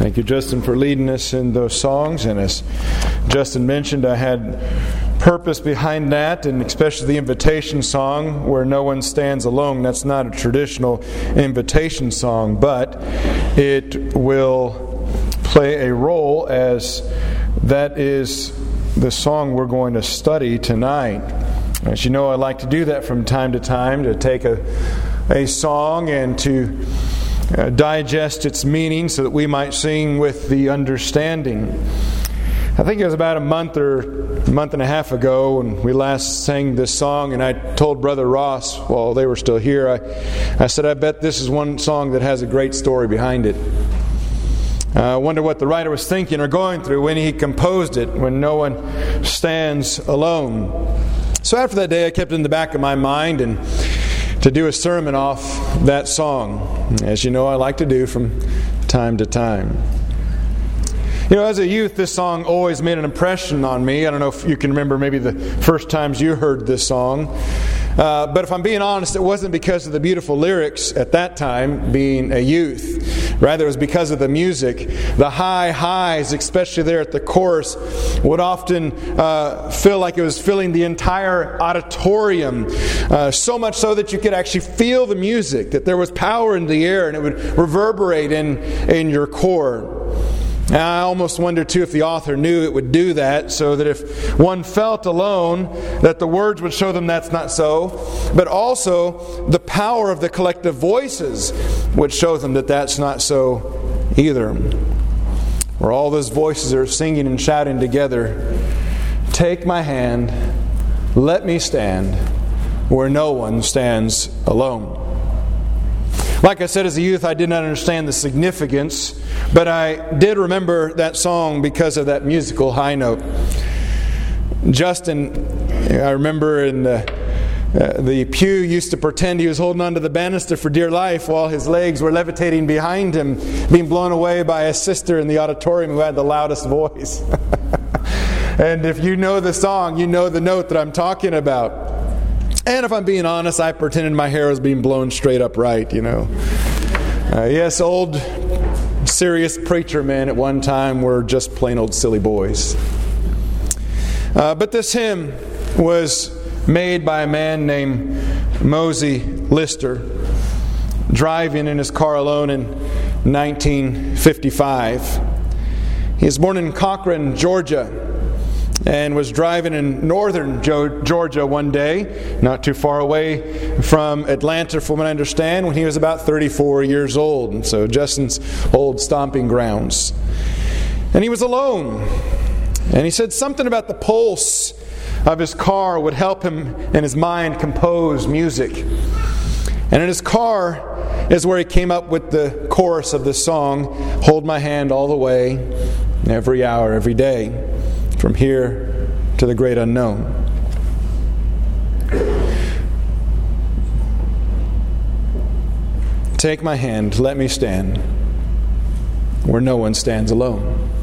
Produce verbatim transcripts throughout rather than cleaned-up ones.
Thank you, Justin, for leading us in those songs. And as Justin mentioned, I had purpose behind that, and especially the invitation song, Where No One Stands Alone. That's not a traditional invitation song, but it will play a role as that is the song we're going to study tonight. As you know, I like to do that from time to time, to take a, a song and to Uh, digest its meaning so that we might sing with the understanding. I think it was about a month or a month and a half ago when we last sang this song, and I told Brother Ross while they were still here, I, I said, I bet this is one song that has a great story behind it. Uh, I wonder what the writer was thinking or going through when he composed it, when no one stands alone. So after that day, I kept it in the back of my mind and to do a sermon off that song, as you know I like to do from time to time. You know, as a youth, this song always made an impression on me. I don't know if you can remember maybe the first times you heard this song. Uh, but if I'm being honest, it wasn't because of the beautiful lyrics at that time, being a youth. Rather, it was because of the music. The high highs, especially there at the chorus, would often uh, feel like it was filling the entire auditorium. Uh, so much so that you could actually feel the music, that there was power in the air, and it would reverberate in, in your core. I almost wonder too if the author knew it would do that, so that if one felt alone, that the words would show them that's not so, but also the power of the collective voices would show them that that's not so either. Where all those voices are singing and shouting together, "Take my hand, let me stand, where no one stands alone." Like I said, as a youth, I did not understand the significance, but I did remember that song because of that musical high note. Justin, I remember in the, uh, the pew, used to pretend he was holding onto the banister for dear life while his legs were levitating behind him, being blown away by a sister in the auditorium who had the loudest voice. And if you know the song, you know the note that I'm talking about. And if I'm being honest, I pretended my hair was being blown straight up right, you know. Uh, yes, old serious preacher men at one time were just plain old silly boys. Uh, but this hymn was made by a man named Mosey Lister, driving in his car alone in nineteen fifty-five. He was born in Cochran, Georgia, and was driving in northern Georgia one day, not too far away from Atlanta, from what I understand, when he was about thirty-four years old. And so Justin's old stomping grounds. And he was alone. And he said something about the pulse of his car would help him in his mind compose music. And in his car is where he came up with the chorus of this song, "Hold my hand all the way, every hour, every day, from here to the great unknown." Take my hand, let me stand, where no one stands alone.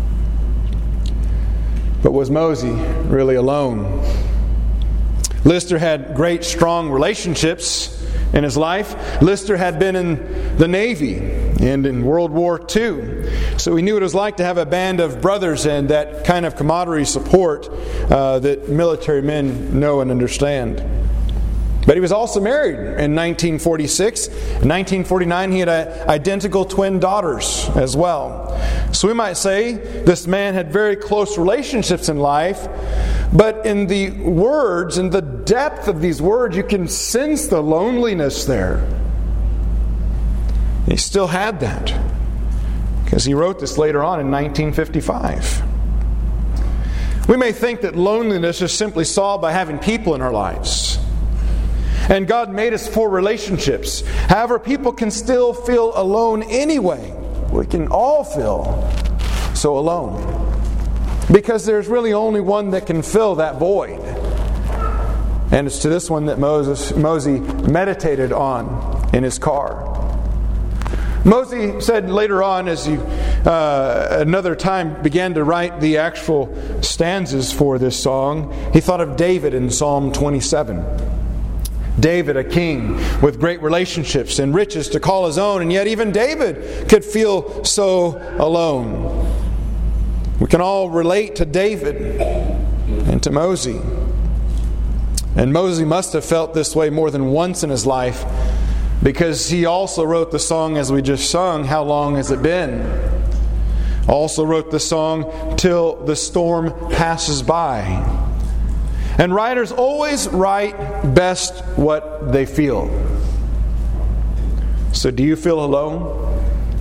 But was Mosey really alone? Lister had great, strong relationships in his life. Lister had been in the Navy and in World War Two. So he knew what it was like to have a band of brothers and that kind of camaraderie support uh, that military men know and understand. But he was also married in nineteen forty-six. In nineteen forty-nine, he had a, identical twin daughters as well. So we might say this man had very close relationships in life, but in the words, in the depth of these words, you can sense the loneliness there. He still had that, because he wrote this later on in nineteen fifty-five. We may think that loneliness is simply solved by having people in our lives. And God made us for relationships. However, people can still feel alone anyway. We can all feel so alone, because there's really only one that can fill that void. And it's to this one that Moses, Mosey meditated on in his car. Mosey said later on, as he uh, another time began to write the actual stanzas for this song, he thought of David in Psalm twenty-seven. David, a king with great relationships and riches to call his own, and yet even David could feel so alone. We can all relate to David and to Moses. And Moses must have felt this way more than once in his life, because he also wrote the song as we just sung, How Long Has It Been? Also wrote the song, Till the Storm Passes By. And writers always write best what they feel. So do you feel alone?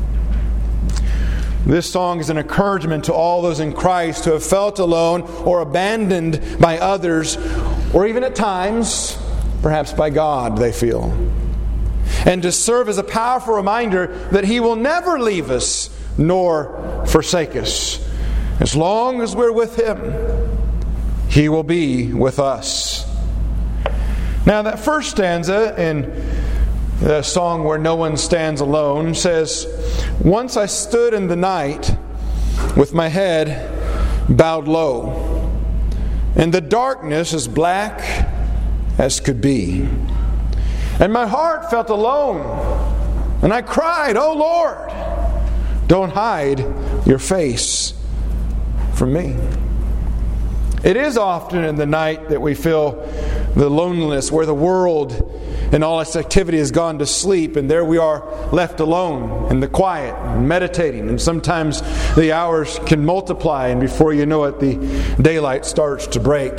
This song is an encouragement to all those in Christ who have felt alone or abandoned by others, or even at times, perhaps by God, they feel. And to serve as a powerful reminder that He will never leave us nor forsake us. As long as we're with Him, He will be with us. Now that first stanza in the song Where No One Stands Alone says, Once I stood in the night with my head bowed low, and the darkness as black as could be. And my heart felt alone, and I cried, Oh Lord, don't hide your face from me. It is often in the night that we feel the loneliness, where the world and all its activity has gone to sleep, and there we are left alone in the quiet, meditating. And sometimes the hours can multiply, and before you know it, the daylight starts to break.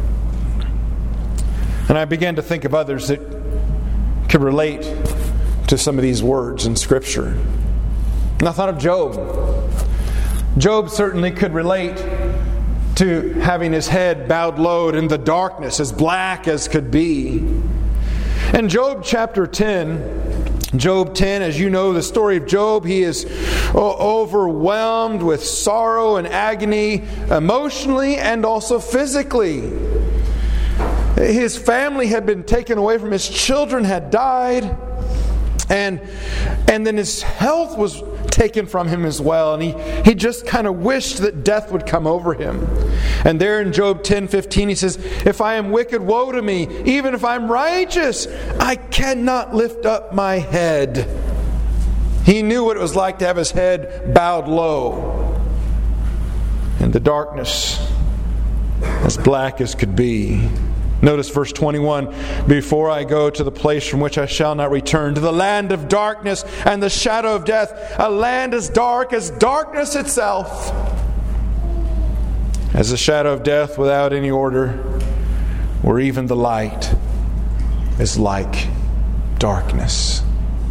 And I began to think of others that could relate to some of these words in Scripture. And I thought of Job. Job certainly could relate to having his head bowed low in the darkness, as black as could be. In Job chapter ten, Job ten, as you know the story of Job, he is overwhelmed with sorrow and agony, emotionally and also physically. His family had been taken away from him, his children had died, and and then his health was taken from him as well, and he, he just kind of wished that death would come over him. And there in Job ten fifteen he says, If I am wicked, woe to me. Even if I'm righteous, I cannot lift up my head. He knew what it was like to have his head bowed low in the darkness, as black as could be. Notice verse twenty-one, Before I go to the place from which I shall not return, to the land of darkness and the shadow of death, a land as dark as darkness itself, as the shadow of death without any order, where even the light is like darkness.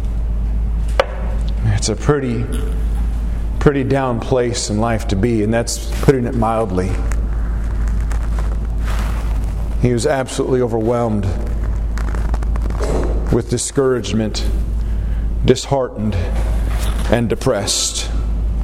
It's a pretty, pretty down place in life to be, and that's putting it mildly. He was absolutely overwhelmed with discouragement, disheartened, and depressed.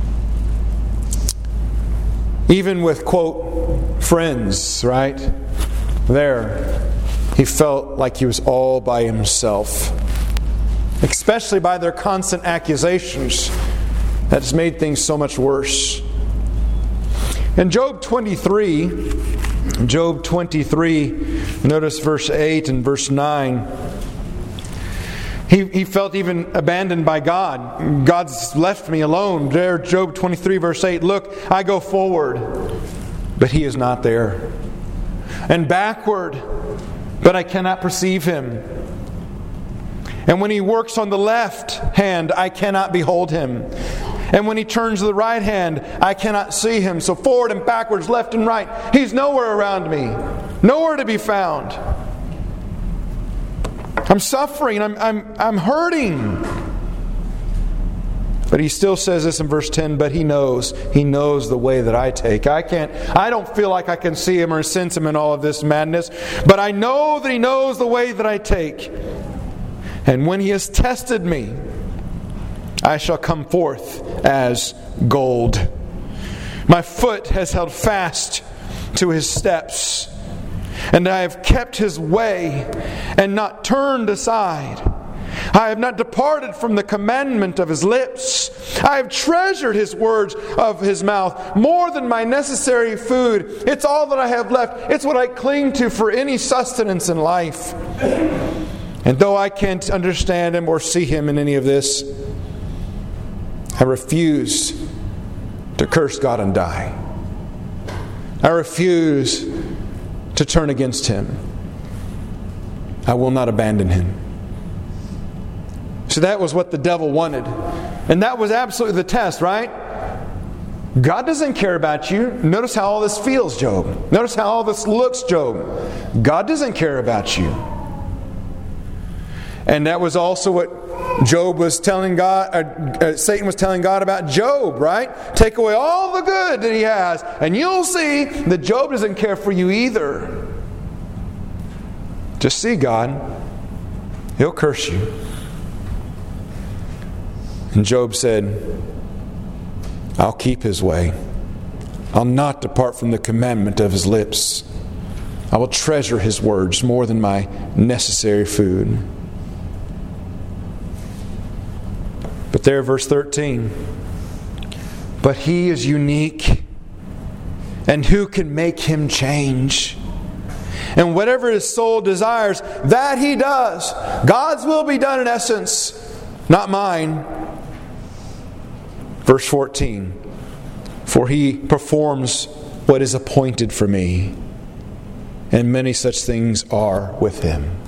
Even with, quote, friends, right? There, he felt like he was all by himself. Especially by their constant accusations. That's made things so much worse. In Job twenty-three, Job twenty-three, notice verse eight and verse nine. He, he felt even abandoned by God. God's left me alone. There, Job twenty-three, verse eight. Look, I go forward, but He is not there. And backward, but I cannot perceive Him. And when He works on the left hand, I cannot behold Him. And when He turns to the right hand, I cannot see Him. So forward and backwards, left and right, He's nowhere around me. Nowhere to be found. I'm suffering. I'm, I'm, I'm hurting. But he still says this in verse ten, but He knows. He knows the way that I take. I can't, I don't feel like I can see Him or sense Him in all of this madness. But I know that He knows the way that I take. And when He has tested me, I shall come forth as gold. My foot has held fast to His steps, and I have kept His way and not turned aside. I have not departed from the commandment of His lips. I have treasured His words of His mouth more than my necessary food. It's all that I have left. It's what I cling to for any sustenance in life. And though I can't understand Him or see Him in any of this, I refuse to curse God and die. I refuse to turn against Him. I will not abandon Him. So that was what the devil wanted. And that was absolutely the test, right? God doesn't care about you. Notice how all this feels, Job. Notice how all this looks, Job. God doesn't care about you. And that was also what Job was telling God, uh, uh, Satan was telling God about Job, right? Take away all the good that he has, and you'll see that Job doesn't care for you either. Just see God. He'll curse you. And Job said, I'll keep His way. I'll not depart from the commandment of His lips. I will treasure His words more than my necessary food. But there, verse thirteen. But He is unique, and who can make Him change? And whatever His soul desires, that He does. God's will be done in essence, not mine. Verse fourteen. For He performs what is appointed for me, and many such things are with Him.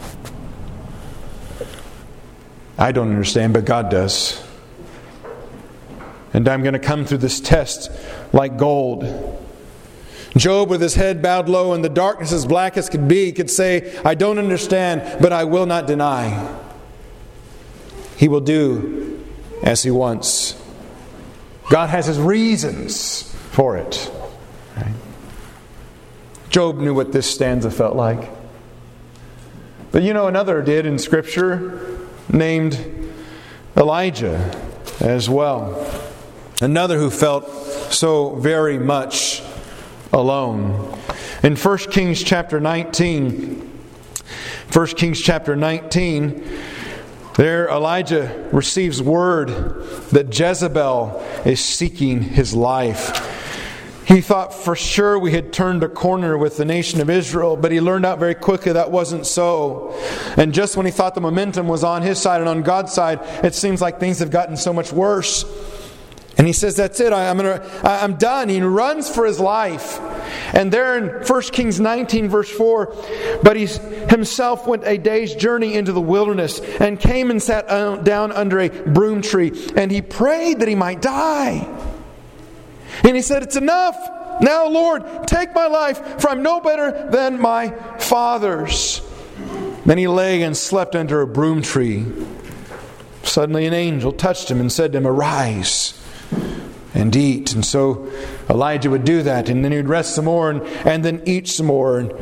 I don't understand, but God does. And I'm going to come through this test like gold. Job, with his head bowed low and the darkness as black as could be, could say, I don't understand, but I will not deny. He will do as He wants. God has His reasons for it. Right? Job knew what this stanza felt like. But you know, another did in Scripture, named Elijah as well. Another who felt so very much alone. In First Kings chapter nineteen, First Kings chapter nineteen, there Elijah receives word that Jezebel is seeking his life. He thought for sure we had turned a corner with the nation of Israel, but he learned out very quickly that wasn't so. And just when he thought the momentum was on his side and on God's side, it seems like things have gotten so much worse. And he says, that's it, I, I'm gonna, I, I'm done. He runs for his life. And there in First Kings nineteen verse four, but he himself went a day's journey into the wilderness and came and sat down under a broom tree. And he prayed that he might die. And he said, it's enough. Now, Lord, take my life, for I'm no better than my fathers. Then he lay and slept under a broom tree. Suddenly an angel touched him and said to him, arise and eat. And so Elijah would do that, and then he would rest some more and, and then eat some more and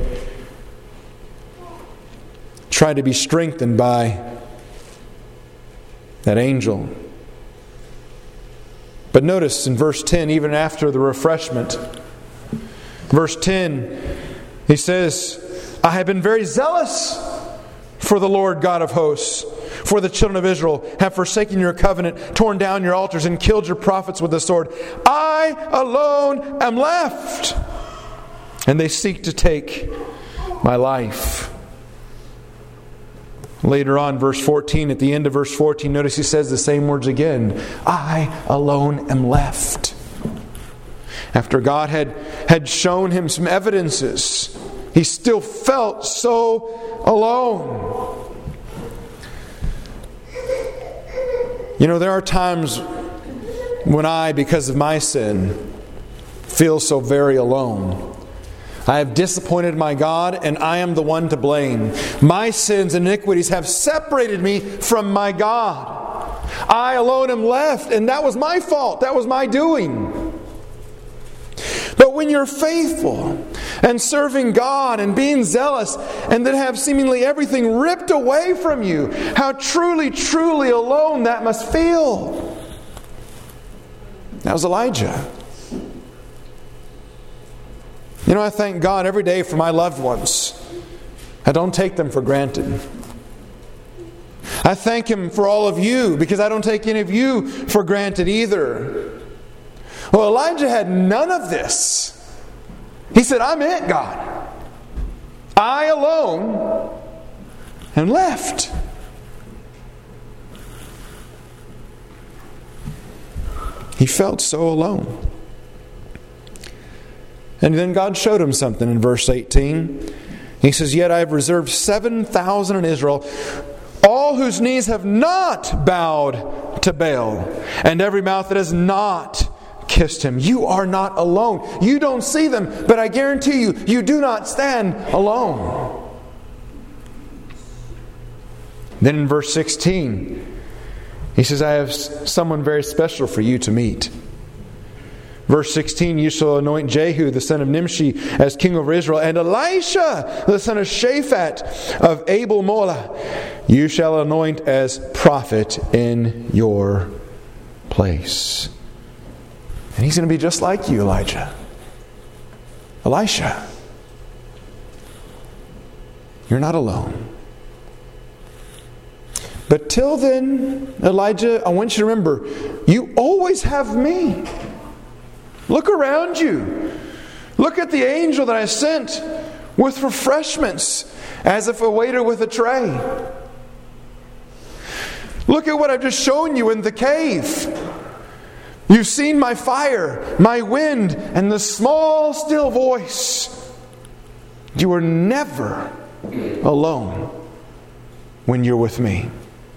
try to be strengthened by that angel. But notice in verse ten, even after the refreshment, verse ten, he says, I have been very zealous for the Lord God of hosts. For the children of Israel have forsaken your covenant, torn down your altars, and killed your prophets with the sword. I alone am left, and they seek to take my life. Later on, verse fourteen, at the end of verse fourteen, notice he says the same words again. I alone am left. After God had, had shown him some evidences, he still felt so alone. You know, there are times when I, because of my sin, feel so very alone. I have disappointed my God, and I am the one to blame. My sins and iniquities have separated me from my God. I alone am left, and that was my fault. That was my doing. But when you're faithful and serving God and being zealous and then have seemingly everything ripped away from you, how truly, truly alone that must feel. That was Elijah. You know, I thank God every day for my loved ones. I don't take them for granted. I thank Him for all of you because I don't take any of you for granted either. Well, Elijah had none of this. He said, I'm it, God. I alone am left. He felt so alone. And then God showed him something in verse eighteen. He says, "Yet I have reserved seven thousand in Israel, all whose knees have not bowed to Baal, and every mouth that has not kissed him." You are not alone. You don't see them, but I guarantee you, you do not stand alone. Then in verse sixteen, he says, "I have someone very special for you to meet." Verse sixteen, "You shall anoint Jehu, the son of Nimshi, as king over Israel, and Elisha, the son of Shaphat of Abel Molah, you shall anoint as prophet in your place." And he's going to be just like you, Elijah. Elisha. You're not alone. But till then, Elijah, I want you to remember, you always have me. Look around you. Look at the angel that I sent with refreshments, as if a waiter with a tray. Look at what I've just shown you in the cave. You've seen my fire, my wind, and the small, still voice. You are never alone when you're with me.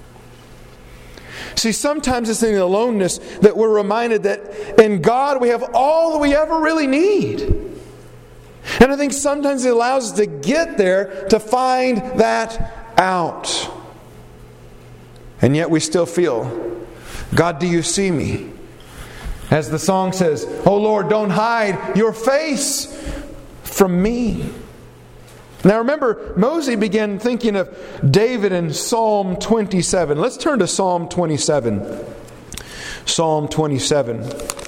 See, sometimes it's in the aloneness that we're reminded that in God we have all that we ever really need. And I think sometimes it allows us to get there to find that out. And yet we still feel, "God, do you see me?" As the song says, "Oh Lord, don't hide your face from me." Now remember, Moses began thinking of David in Psalm twenty-seven. Let's turn to Psalm twenty-seven. Psalm twenty-seven.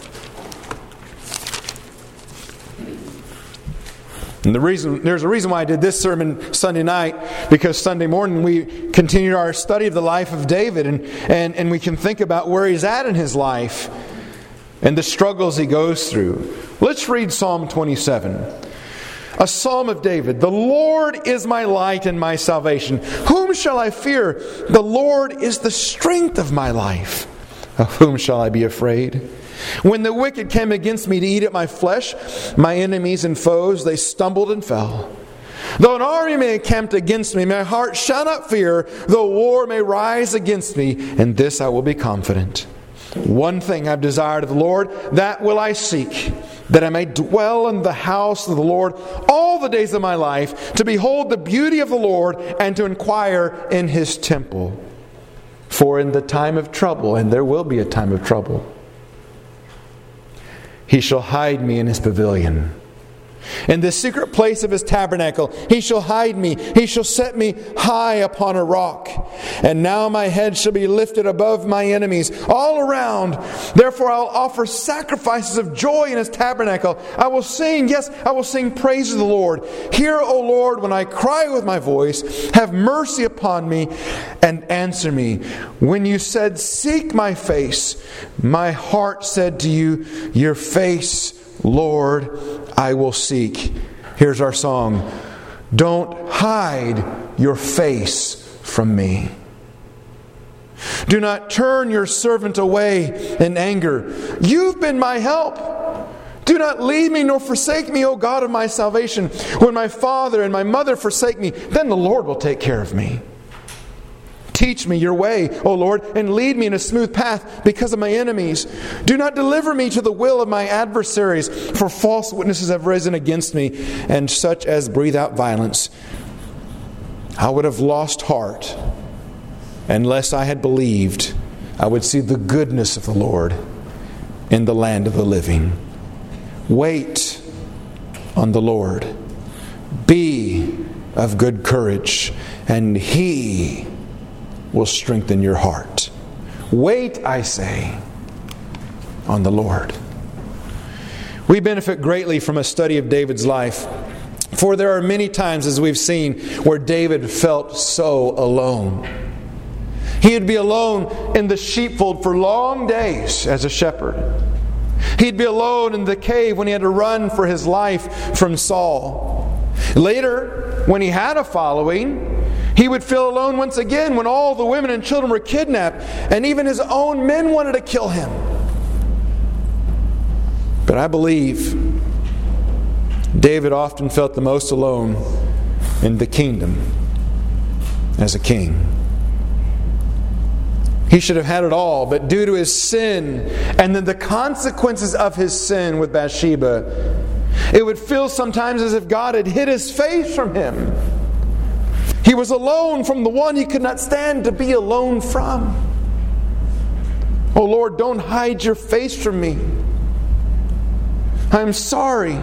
And the reason, there's a reason why I did this sermon Sunday night, because Sunday morning we continued our study of the life of David, and, and, and we can think about where he's at in his life and the struggles he goes through. Let's read Psalm twenty-seven. A psalm of David. "The Lord is my light and my salvation. Whom shall I fear? The Lord is the strength of my life. Of whom shall I be afraid? When the wicked came against me to eat at my flesh, my enemies and foes, they stumbled and fell. Though an army may encamp against me, my heart shall not fear. Though war may rise against me, in this I will be confident. One thing I've desired of the Lord, that will I seek, that I may dwell in the house of the Lord all the days of my life, to behold the beauty of the Lord and to inquire in His temple. For in the time of trouble," and there will be a time of trouble, "He shall hide me in His pavilion. In the secret place of His tabernacle, He shall hide me. He shall set me high upon a rock. And now my head shall be lifted above my enemies all around. Therefore I'll offer sacrifices of joy in His tabernacle. I will sing, yes, I will sing praise of the Lord. Hear, O Lord, when I cry with my voice. Have mercy upon me and answer me. When you said, 'Seek my face,' my heart said to you, 'Your face, Lord, I will seek.'" Here's our song. "Don't hide your face from me. Do not turn your servant away in anger. You've been my help. Do not leave me nor forsake me, O God of my salvation. When my father and my mother forsake me, then the Lord will take care of me. Teach me your way, O Lord, and lead me in a smooth path because of my enemies. Do not deliver me to the will of my adversaries, for false witnesses have risen against me, and such as breathe out violence. I would have lost heart unless I had believed I would see the goodness of the Lord in the land of the living. Wait on the Lord. Be of good courage, and He will strengthen your heart. Wait, I say, on the Lord." We benefit greatly from a study of David's life, for there are many times, as we've seen, where David felt so alone. He'd be alone in the sheepfold for long days as a shepherd. He'd be alone in the cave when he had to run for his life from Saul. Later, when he had a following, he would feel alone once again when all the women and children were kidnapped, and even his own men wanted to kill him. But I believe David often felt the most alone in the kingdom as a king. He should have had it all, but due to his sin and then the consequences of his sin with Bathsheba, it would feel sometimes as if God had hid his face from him. He was alone from the one he could not stand to be alone from. Oh Lord, don't hide your face from me. I'm sorry.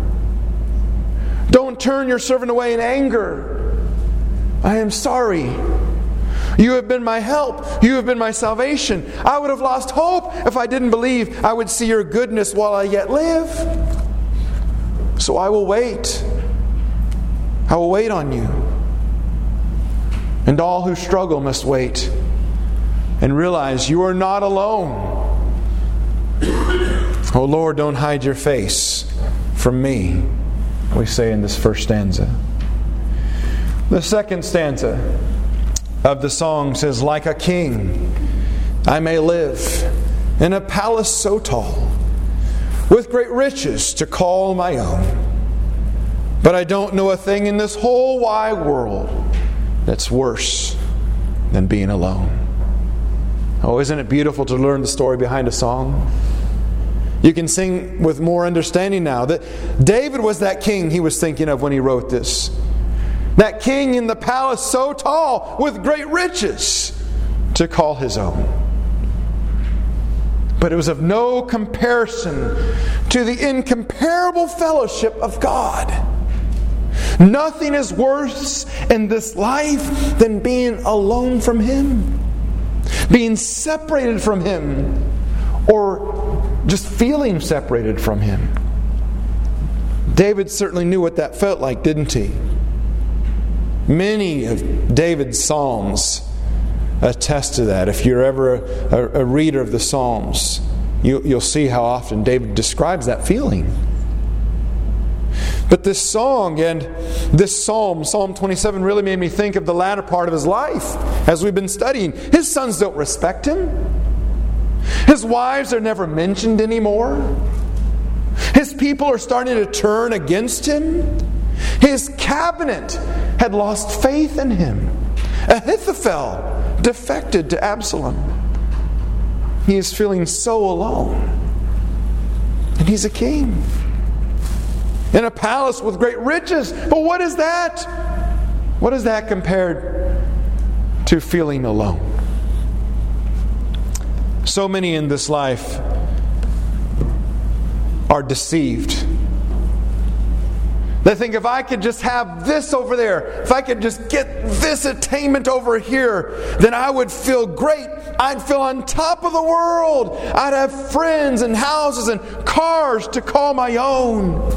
Don't turn your servant away in anger. I am sorry. You have been my help. You have been my salvation. I would have lost hope if I didn't believe I would see your goodness while I yet live. So I will wait. I will wait on you. And all who struggle must wait and realize you are not alone. Oh Lord, don't hide your face from me, we say in this first stanza. The second stanza of the song says, like a king, I may live in a palace so tall, with great riches to call my own. But I don't know a thing in this whole wide world that's worse than being alone. Oh, isn't it beautiful to learn the story behind a song? You can sing with more understanding now that David was that king he was thinking of when he wrote this. That king in the palace so tall with great riches to call his own. But it was of no comparison to the incomparable fellowship of God. Nothing is worse in this life than being alone from Him, being separated from Him, or just feeling separated from Him. David certainly knew what that felt like, didn't he? Many of David's Psalms attest to that. If you're ever a, a reader of the Psalms, you, you'll see how often David describes that feeling. But this song and this psalm, Psalm twenty-seven, really made me think of the latter part of his life as we've been studying. His sons don't respect him. His wives are never mentioned anymore. His people are starting to turn against him. His cabinet had lost faith in him. Ahithophel defected to Absalom. He is feeling so alone. And he's a king. In a palace with great riches. But what is that? What is that compared to feeling alone? So many in this life are deceived. They think if I could just have this over there, if I could just get this attainment over here, then I would feel great. I'd feel on top of the world. I'd have friends and houses and cars to call my own.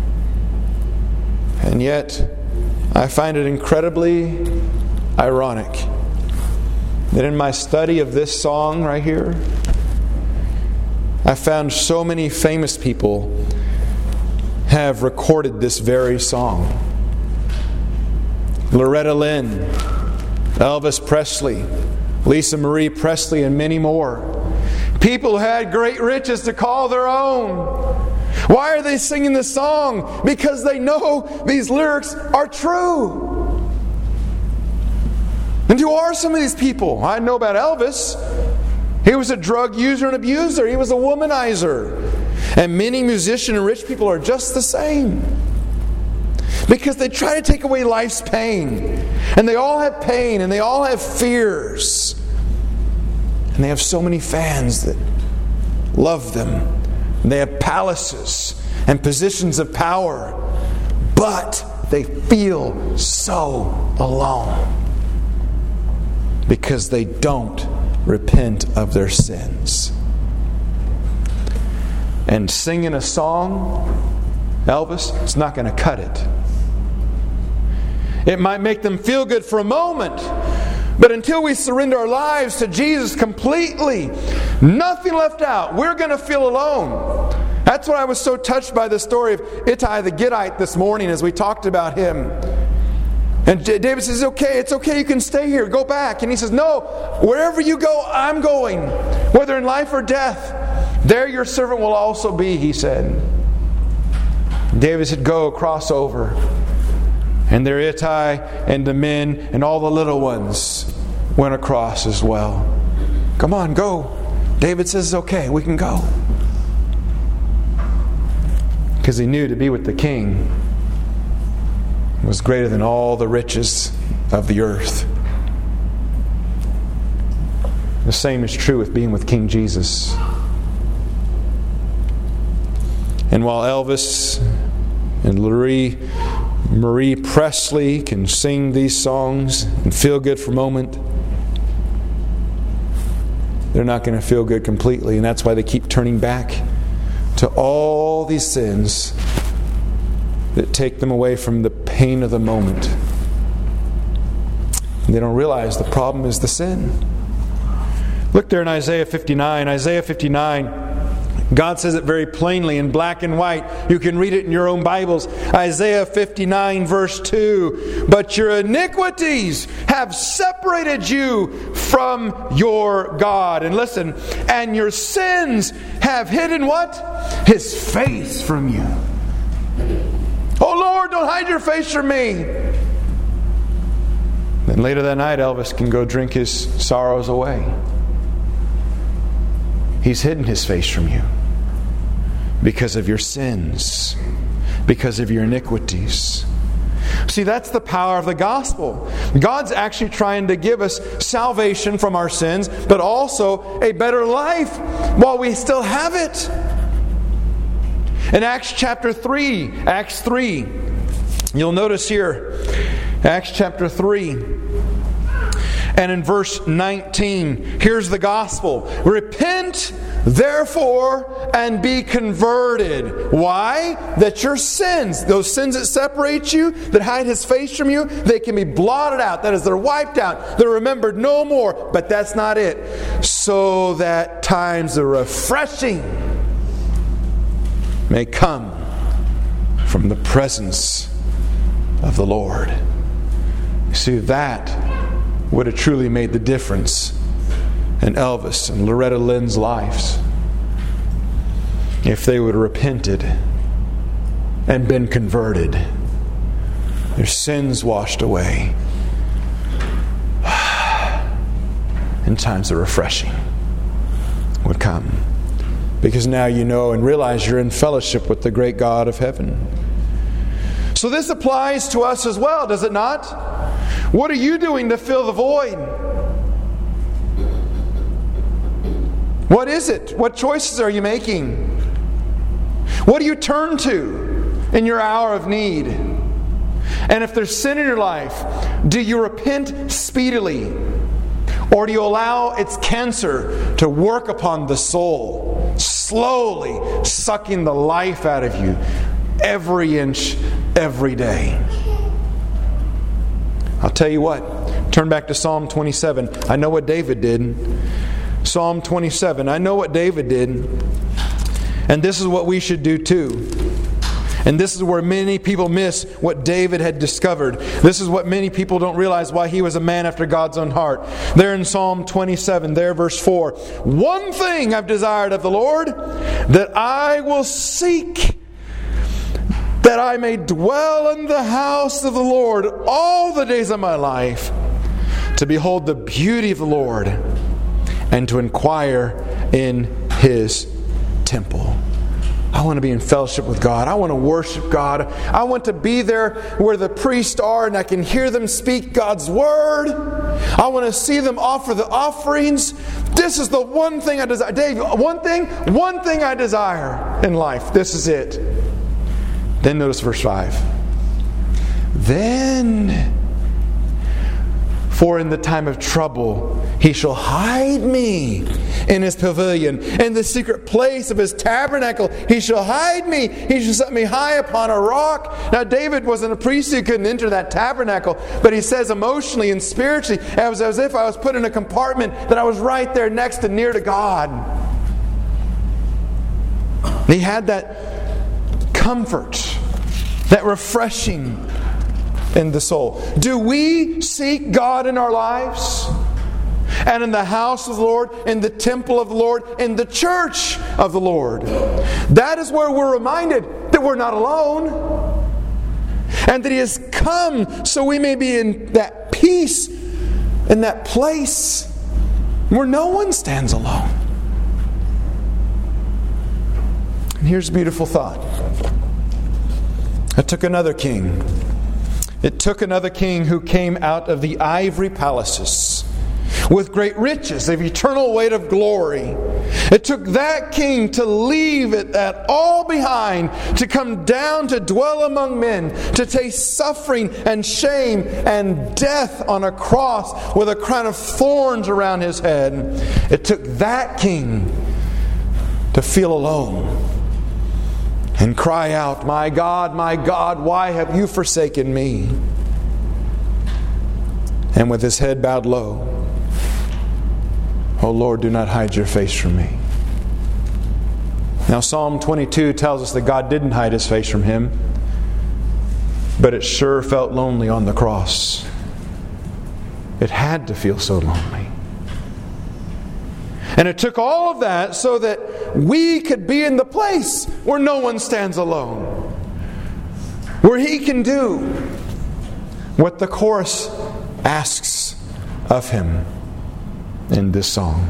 And yet, I find it incredibly ironic that in my study of this song right here, I found so many famous people have recorded this very song. Loretta Lynn, Elvis Presley, Lisa Marie Presley, and many more. People who had great riches to call their own. Why are they singing this song? Because they know these lyrics are true. And who are some of these people? I know about Elvis. He was a drug user and abuser. He was a womanizer. And many musicians and rich people are just the same. Because they try to take away life's pain. And they all have pain and they all have fears. And they have so many fans that love them. And they have palaces and positions of power. But they feel so alone. Because they don't repent of their sins. And singing a song, Elvis, it's not going to cut it. It might make them feel good for a moment, but until we surrender our lives to Jesus completely, nothing left out, we're going to feel alone. That's why I was so touched by the story of Ittai the Gittite this morning as we talked about him. And David says, okay, it's okay, you can stay here, go back. And he says, no, wherever you go, I'm going, whether in life or death. There your servant will also be, he said. David said, go, cross over. And their Ittai and the men and all the little ones went across as well. Come on, go. David says, okay, we can go. Because he knew to be with the king was greater than all the riches of the earth. The same is true with being with King Jesus. And while Elvis and Marie, Marie Presley can sing these songs and feel good for a moment, they're not going to feel good completely. And that's why they keep turning back to all these sins that take them away from the pain of the moment. And they don't realize the problem is the sin. Look there in Isaiah fifty-nine. Isaiah fifty-nine, God says it very plainly in black and white. You can read it in your own Bibles. Isaiah fifty-nine verse two. But your iniquities have separated you from your God. And listen, and your sins have hidden what? His face from you. Oh Lord, don't hide your face from me. Then later that night, Elvis can go drink his sorrows away. He's hidden His face from you because of your sins, because of your iniquities. See, that's the power of the gospel. God's actually trying to give us salvation from our sins, but also a better life while we still have it. In Acts chapter three, Acts three, you'll notice here, Acts chapter three, and in verse nineteen, here's the gospel. Repent, therefore, and be converted. Why? That your sins, those sins that separate you, that hide His face from you, they can be blotted out. That is, they're wiped out. They're remembered no more. But that's not it. So that times of refreshing may come from the presence of the Lord. You see, that would have truly made the difference in Elvis and Loretta Lynn's lives if they would have repented and been converted, their sins washed away, and times of refreshing would come. Because now you know and realize you're in fellowship with the great God of heaven. So this applies to us as well, does it not? What are you doing to fill the void? What is it? What choices are you making? What do you turn to in your hour of need? And if there's sin in your life, do you repent speedily? Or do you allow its cancer to work upon the soul, slowly sucking the life out of you every inch, every day? I'll tell you what, turn back to Psalm twenty-seven. I know what David did. Psalm twenty-seven, I know what David did. And this is what we should do too. And this is where many people miss what David had discovered. This is what many people don't realize why he was a man after God's own heart. There in Psalm twenty-seven, there verse four. One thing I've desired of the Lord, that I will seek, that I may dwell in the house of the Lord all the days of my life, to behold the beauty of the Lord, and to inquire in His temple. I want to be in fellowship with God. I want to worship God. I want to be there where the priests are and I can hear them speak God's Word. I want to see them offer the offerings. This is the one thing I desire. Dave, one thing, one thing I desire in life. This is it. Then notice verse five. Then, for in the time of trouble, He shall hide me in His pavilion. In the secret place of His tabernacle, He shall hide me. He shall set me high upon a rock. Now, David wasn't a priest who couldn't enter that tabernacle. But he says emotionally and spiritually, it was as if I was put in a compartment that I was right there next and near to God. He had that comfort, that refreshing in the soul. Do we seek God in our lives? and in the house of the Lord, in the temple of the Lord, in the church of the Lord. That is where we're reminded that we're not alone, and that He has come so we may be in that peace, in that place where no one stands alone. And here's a beautiful thought. It took another king. It took another king who came out of the ivory palaces with great riches of eternal weight of glory. It took that king to leave it that all behind, to come down to dwell among men, to taste suffering and shame and death on a cross with a crown of thorns around His head. It took that king to feel alone and cry out, "My God, my God, why have you forsaken me?" And with his head bowed low, "O Lord, do not hide your face from me." Now Psalm twenty-two tells us that God didn't hide His face from him, but it sure felt lonely on the cross. It had to feel so lonely. And it took all of that so that we could be in the place where no one stands alone, where He can do what the chorus asks of Him in this song.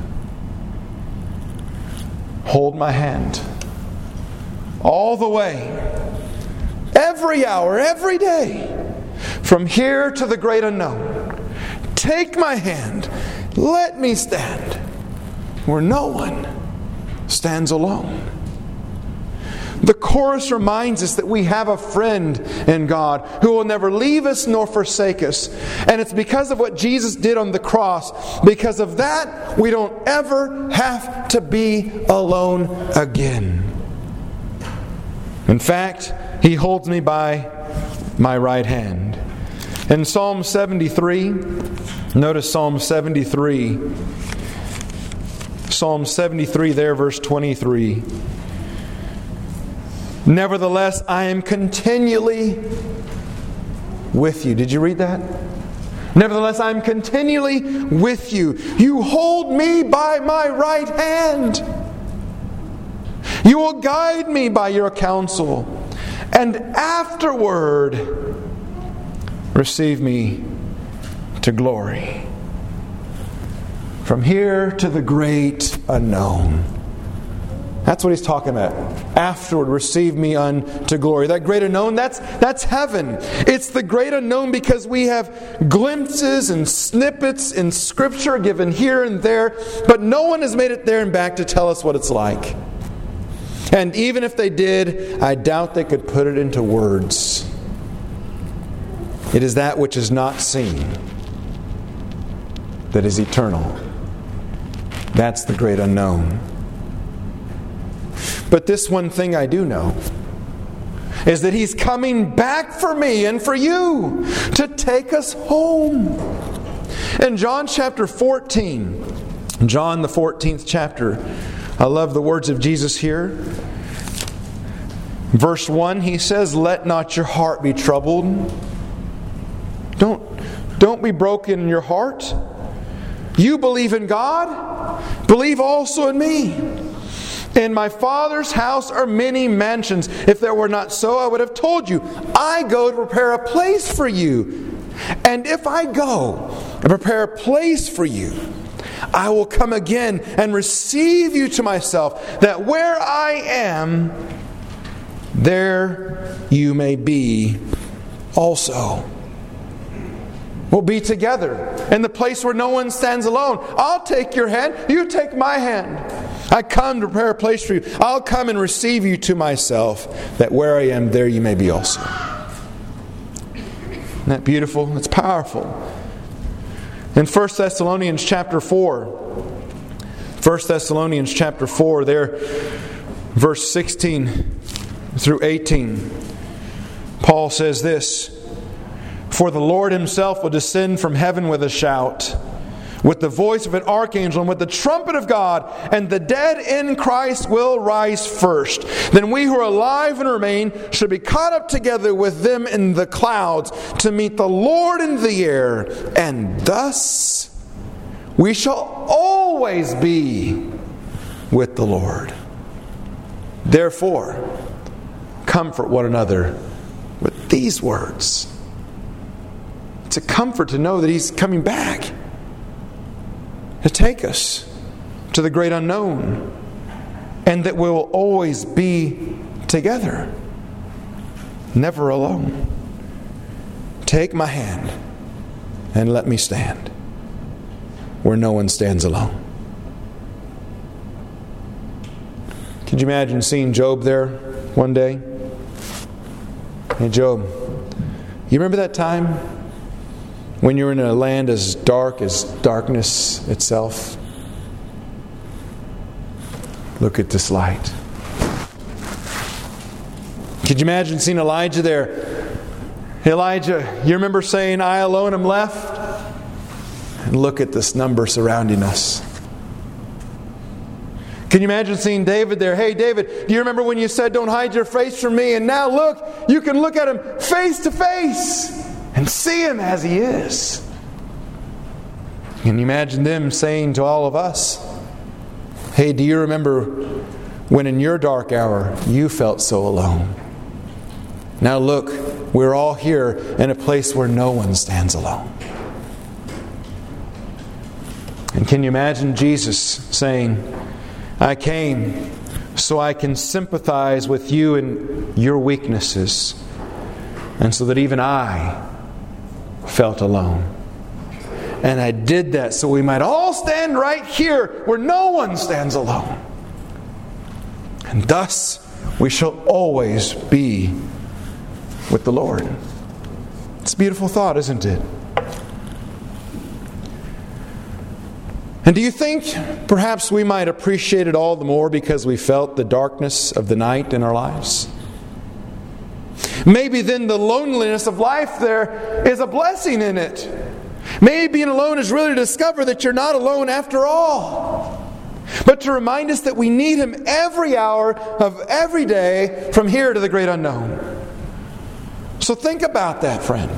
Hold my hand all the way, every hour, every day, from here to the great unknown. Take my hand, let me stand where no one stands alone. The chorus reminds us that we have a friend in God who will never leave us nor forsake us. And it's because of what Jesus did on the cross. Because of that, we don't ever have to be alone again. In fact, He holds me by my right hand. In Psalm seventy-three, notice Psalm seventy-three. Psalm seventy-three there, verse twenty-three. Nevertheless, I am continually with you. Did you read that? Nevertheless, I am continually with you. You hold me by my right hand. You will guide me by your counsel, and afterward receive me to glory. From here to the great unknown. That's what He's talking about. Afterward, receive me unto glory. That great unknown, that's, that's heaven. It's the great unknown because we have glimpses and snippets in Scripture given here and there, but no one has made it there and back to tell us what it's like. And even if they did, I doubt they could put it into words. It is that which is not seen that is eternal. That's the great unknown. But this one thing I do know is that He's coming back for me and for you to take us home. In John chapter fourteen, John the fourteenth chapter, I love the words of Jesus here. Verse one, He says, "Let not your heart be troubled." Don't, don't be broken in your heart. You believe in God, believe also in me. In my Father's house are many mansions. If there were not so, I would have told you. I go to prepare a place for you. And if I go and prepare a place for you, I will come again and receive you to myself, that where I am, there you may be also. We'll be together in the place where no one stands alone. I'll take your hand, you take my hand. I come to prepare a place for you. I'll come and receive you to myself, that where I am, there you may be also. Isn't that beautiful? It's powerful. In First Thessalonians chapter four, First Thessalonians chapter four, there, verse sixteen through eighteen, Paul says this, "For the Lord Himself will descend from heaven with a shout, with the voice of an archangel, and with the trumpet of God, and the dead in Christ will rise first. Then we who are alive and remain shall be caught up together with them in the clouds to meet the Lord in the air, and thus we shall always be with the Lord. Therefore, comfort one another with these words. It's a comfort to know that He's coming back to take us to the great unknown, and that we'll always be together, never alone. Take my hand and let me stand where no one stands alone. Could you imagine seeing Job there one day? Hey, Job, you remember that time when you were in a land as dark as darkness itself? Look at this light. Could you imagine seeing Elijah there? Elijah, you remember saying, I alone am left? And look at this number surrounding us. Can you imagine seeing David there? Hey, David, do you remember when you said, don't hide your face from me? And now look, you can look at Him face to face and see Him as He is. Can you imagine them saying to all of us, hey, do you remember when in your dark hour you felt so alone? Now look, we're all here in a place where no one stands alone. And can you imagine Jesus saying, I came so I can sympathize with you in your weaknesses, and so that even I felt alone. And I did that so we might all stand right here where no one stands alone. And thus we shall always be with the Lord. It's a beautiful thought, isn't it? And do you think perhaps we might appreciate it all the more because we felt the darkness of the night in our lives? Maybe then the loneliness of life there is a blessing in it. Maybe being alone is really to discover that you're not alone after all, but to remind us that we need Him every hour of every day from here to the great unknown. So think about that, friend.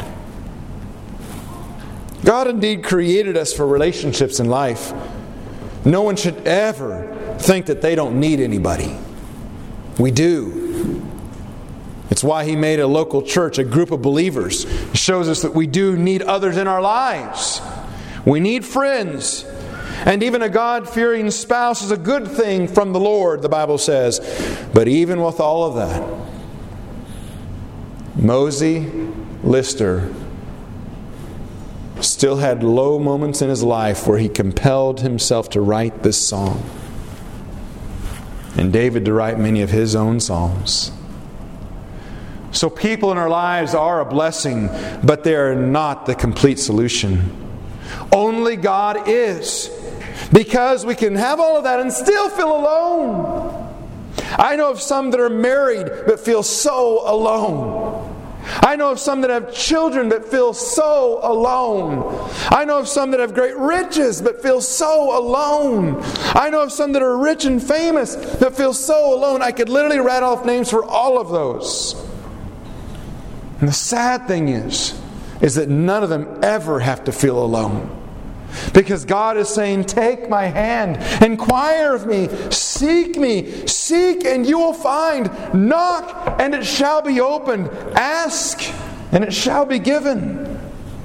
God indeed created us for relationships in life. No one should ever think that they don't need anybody. We do. It's why He made a local church, a group of believers. It shows us that we do need others in our lives. We need friends. And even a God-fearing spouse is a good thing from the Lord, the Bible says. But even with all of that, Mosey Lister still had low moments in his life where he compelled himself to write this song. And David to write many of his own psalms. So people in our lives are a blessing, but they are not the complete solution. Only God is. Because we can have all of that and still feel alone. I know of some that are married but feel so alone. I know of some that have children but feel so alone. I know of some that have great riches but feel so alone. I know of some that are rich and famous that feel so alone. I could literally rattle off names for all of those. And the sad thing is, is that none of them ever have to feel alone. Because God is saying, take my hand, inquire of me, seek me, seek and you will find, knock and it shall be opened, ask and it shall be given.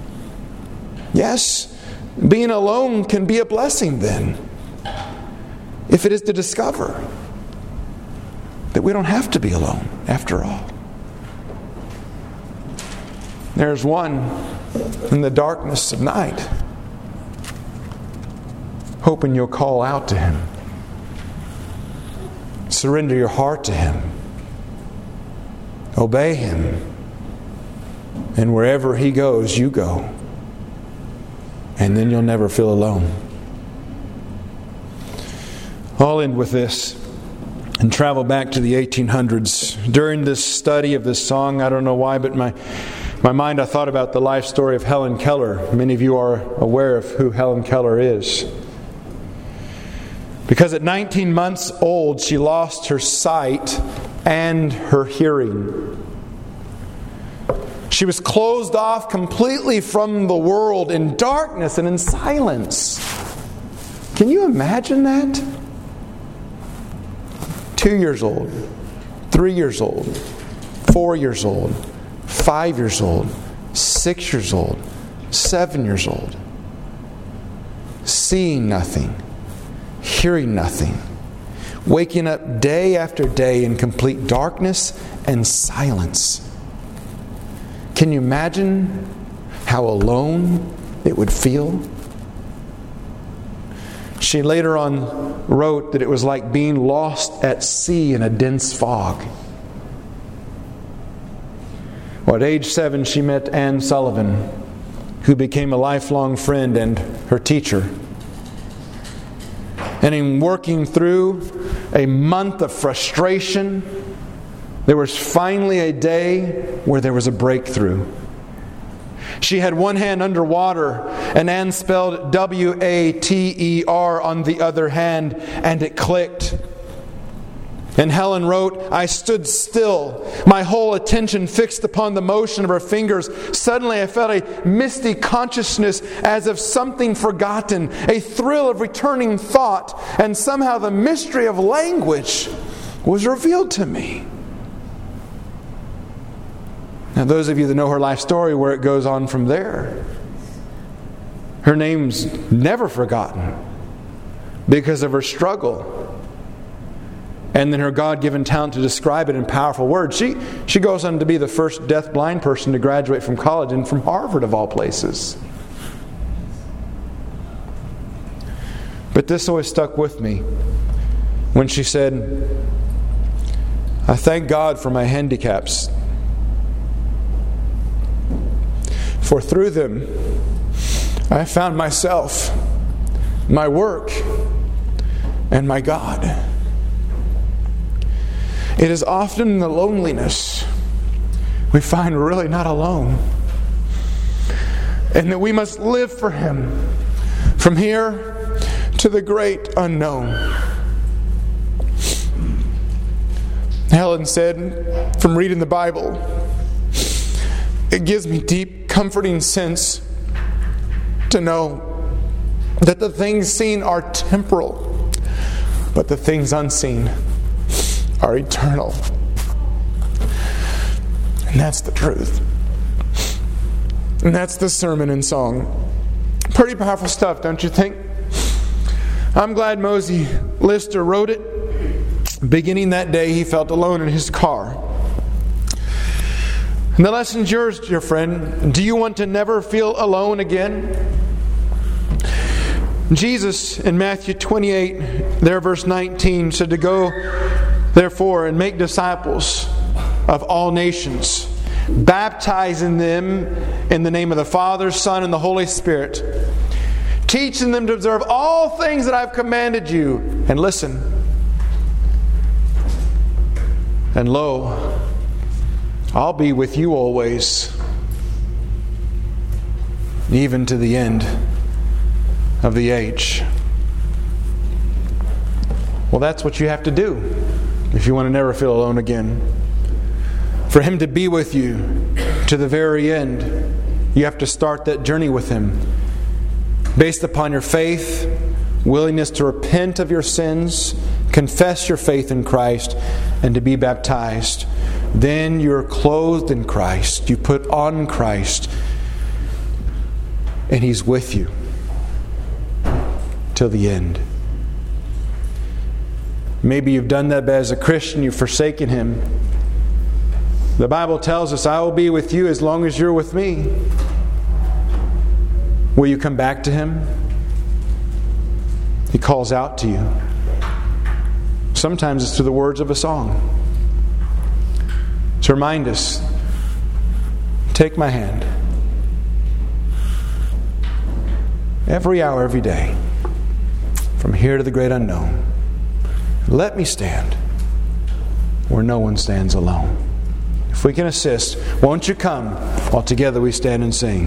Yes, being alone can be a blessing then, if it is to discover that we don't have to be alone after all. There's one in the darkness of night, hoping you'll call out to Him. Surrender your heart to Him. Obey Him. And wherever He goes, you go. And then you'll never feel alone. I'll end with this and travel back to the eighteen hundreds. During this study of this song, I don't know why, but my my mind, I thought about the life story of Helen Keller. Many of you are aware of who Helen Keller is. Because at nineteen months old, she lost her sight and her hearing. She was closed off completely from the world in darkness and in silence. Can you imagine that? Two years old, three years old, four years old, five years old, six years old, seven years old. Seeing nothing, hearing nothing, waking up day after day in complete darkness and silence. Can you imagine how alone it would feel? She later on wrote that it was like being lost at sea in a dense fog. Well, at age seven, she met Anne Sullivan, who became a lifelong friend and her teacher. And in working through a month of frustration, there was finally a day where there was a breakthrough. She had one hand underwater, and Anne spelled W A T E R on the other hand, and it clicked. And Helen wrote, I stood still, my whole attention fixed upon the motion of her fingers. Suddenly I felt a misty consciousness as of something forgotten, a thrill of returning thought, and somehow the mystery of language was revealed to me. Now, those of you that know her life story, where it goes on from there, her name's never forgotten because of her struggle. And then her God-given talent to describe it in powerful words. She, she goes on to be the first deaf-blind person to graduate from college, and from Harvard of all places. But this always stuck with me when she said, I thank God for my handicaps, for through them I found myself, my work, and my God. It is often in the loneliness we find we're really not alone, and that we must live for Him from here to the great unknown. Helen said, from reading the Bible, it gives me deep, comforting sense to know that the things seen are temporal, but the things unseen are eternal. And that's the truth. And that's the sermon and song. Pretty powerful stuff, don't you think? I'm glad Mosey Lister wrote it. Beginning that day, he felt alone in his car. And the lesson's yours, dear friend. Do you want to never feel alone again? Jesus in Matthew twenty-eight, there verse nineteen, said to go therefore and make disciples of all nations, baptizing them in the name of the Father, Son, and the Holy Spirit, teaching them to observe all things that I've commanded you. And listen, and lo, I'll be with you always, even to the end of the age. Well, that's what you have to do if you want to never feel alone again. For Him to be with you to the very end, you have to start that journey with Him based upon your faith, willingness to repent of your sins, confess your faith in Christ, and to be baptized. Then you're clothed in Christ. You put on Christ, and He's with you till the end. Maybe you've done that, but as a Christian, you've forsaken Him. The Bible tells us, I will be with you as long as you're with me. Will you come back to Him? He calls out to you. Sometimes it's through the words of a song. To remind us, take my hand. Every hour, every day. From here to the great unknown. Let me stand where no one stands alone. If we can assist, won't you come while together we stand and sing.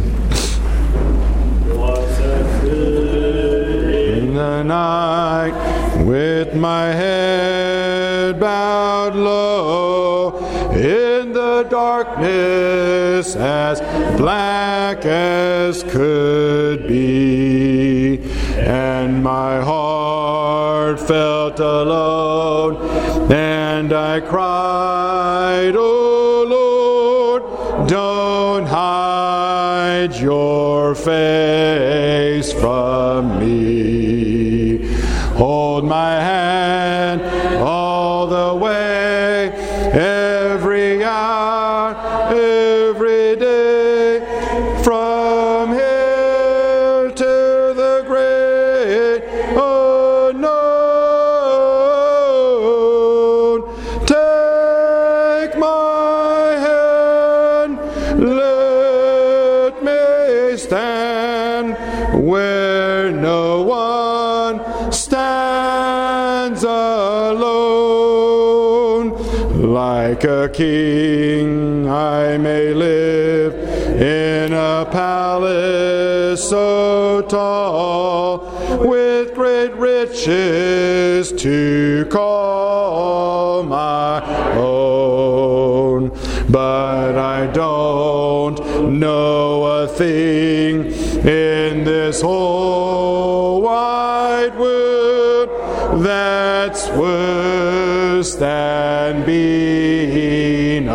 In the night, with my head bowed low, in the darkness as black as could be, and my heart felt alone, and I cried, O Lord, don't hide your face from me. Hold my hand all the way, every hour, every day, from here to the great unknown. Take my hand, let me stand where no one stands alone. Like a king I may live in a palace so tall, with great riches to call my own. But I don't know a thing in this whole wide world that's worse than being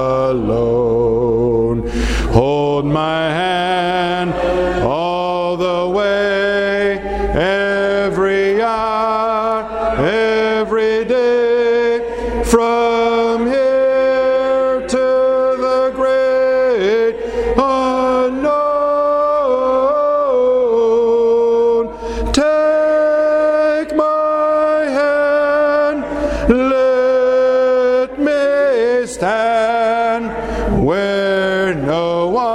alone. Hold my hand all the way, every hour, every day, from here to the great unknown. Take my hand, let me stand where no one